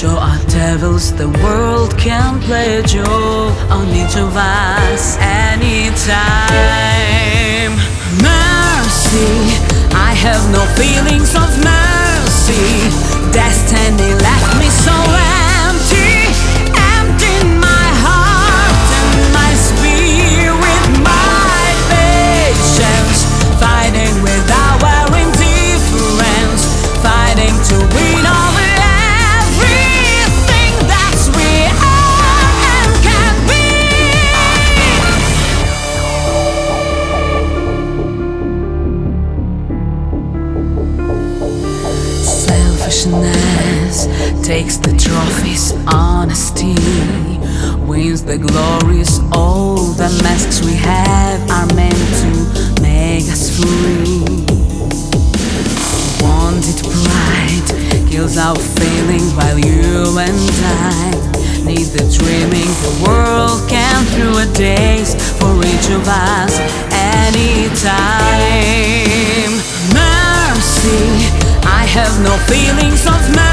Show our devils the world can play a joke on each of us anytime. Mercy, I have no feelings of mercy. Destiny left me so empty, empty in my heart and my spirit, my patience, fighting with our indifference, fighting to win over everything that we are and can be. Selfishness takes the trophies, honesty wins the glories. All the masks we have are meant to make us free. Wanted pride kills our feeling, while you and I need the dreaming. The world can through a days for each of us anytime. Mercy, I have no feelings of mercy.